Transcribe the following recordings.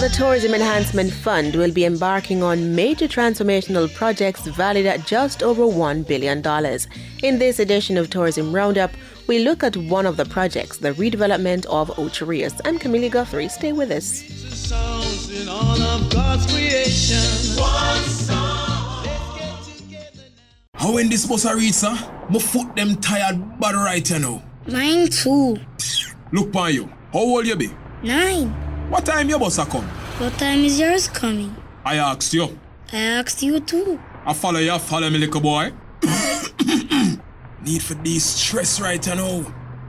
The Tourism Enhancement Fund will be embarking on major transformational projects valued at just over $1 billion. In this edition of Tourism Roundup, we look at one of the projects, the redevelopment of Ocho Rios. I'm Camille Guthrie. Stay with us. How when this bus a reach, sir? My foot them tired bad right now. Mine too. Look on you. How old you be? 9. What time your bus a come? What time is yours coming? I asked you. I asked you too. I follow me, little boy. Need for this stress right now.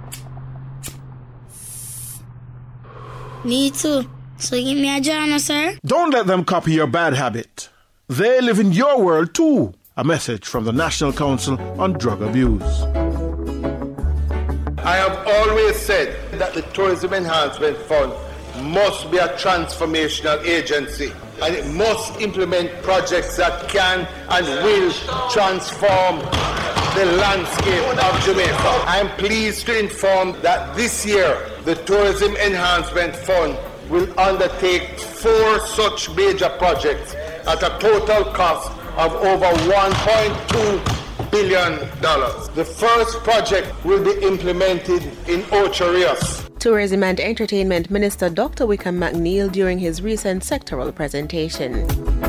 Me too. So give me a journal, sir. Don't let them copy your bad habit. They live in your world too. A message from the National Council on Drug Abuse. I have always said that the Tourism Enhancement Fund must be a transformational agency, and it must implement projects that can and will transform the landscape of Jamaica. I am pleased to inform that this year the Tourism Enhancement Fund will undertake 4 such major projects at a total cost of over $1.2 billion. The first project will be implemented in Ocho Rios. Tourism and Entertainment Minister Dr. Wickham McNeil during his recent sectoral presentation.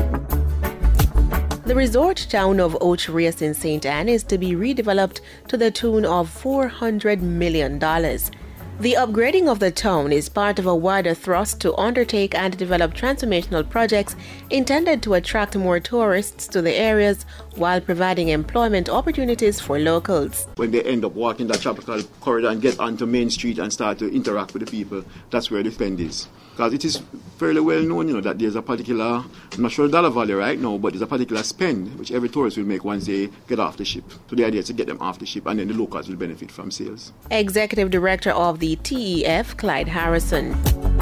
The resort town of Ocho Rios in St. Anne is to be redeveloped to the tune of $400 million. The upgrading of the town is part of a wider thrust to undertake and develop transformational projects intended to attract more tourists to the areas while providing employment opportunities for locals. When they end up walking that tropical corridor and get onto Main Street and start to interact with the people, that's where the spend is. Because it is fairly well known, that there's a particular, I'm not sure dollar value right now, but there's a particular spend which every tourist will make once they get off the ship. So the idea is to get them off the ship and then the locals will benefit from sales. Executive Director of the TEF, Clyde Harrison.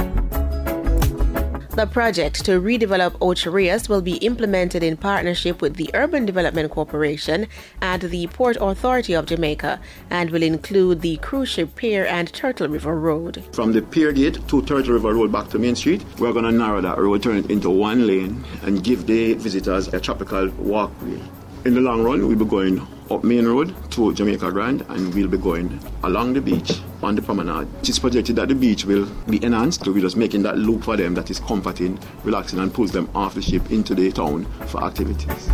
The project to redevelop Ocho Rios will be implemented in partnership with the Urban Development Corporation and the Port Authority of Jamaica and will include the cruise ship pier and Turtle River Road. From the pier gate to Turtle River Road back to Main Street, we're going to narrow that road, turn it into 1 lane and give the visitors a tropical walkway. In the long run, we'll be going up Main Road to Jamaica Grand and we'll be going along the beach on the promenade. It's projected that the beach will be enhanced, so we're just making that loop for them that is comforting, relaxing and pulls them off the ship into the town for activities.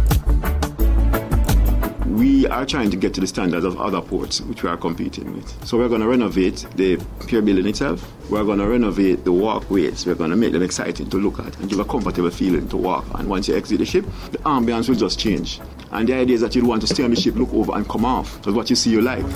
We are trying to get to the standards of other ports which we are competing with. So we're going to renovate the pier building itself. We're going to renovate the walkways. We're going to make them exciting to look at and give a comfortable feeling to walk. And once you exit the ship, the ambience will just change. And the idea is that you'll want to stay on the ship, look over and come off. That's what you see you like.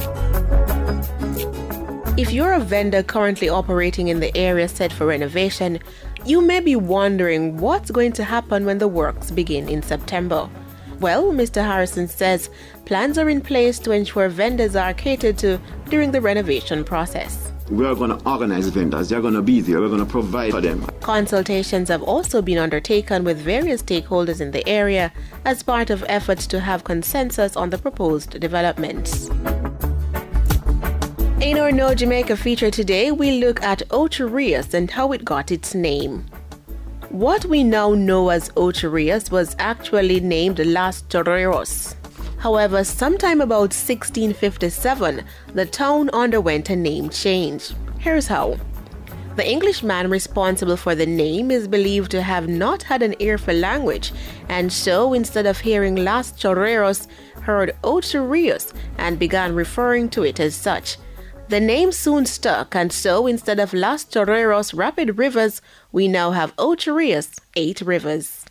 If you're a vendor currently operating in the area set for renovation, you may be wondering what's going to happen when the works begin in September. Well, Mr. Harrison says plans are in place to ensure vendors are catered to during the renovation process. We are going to organize vendors. They're going to be there. We're going to provide for them. Consultations have also been undertaken with various stakeholders in the area as part of efforts to have consensus on the proposed developments. In our Know Jamaica feature today, we look at Ocho Rios and how it got its name. What we now know as Ocho Rios was actually named Las Toreros. However, sometime about 1657, the town underwent a name change. Here's how. The Englishman responsible for the name is believed to have not had an ear for language, and so instead of hearing Las Toreros, heard Ocho Rios and began referring to it as such. The name soon stuck, and so instead of Las Toreros Rapid Rivers, we now have Ocho Rios 8 Rivers.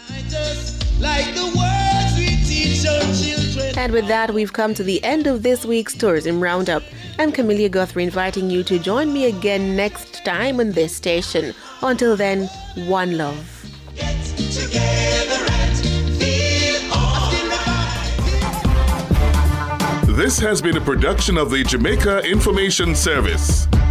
And with that, we've come to the end of this week's Tourism Roundup. I'm Camille Guthrie, inviting you to join me again next time on this station. Until then, one love. Get together and feel This has been a production of the Jamaica Information Service.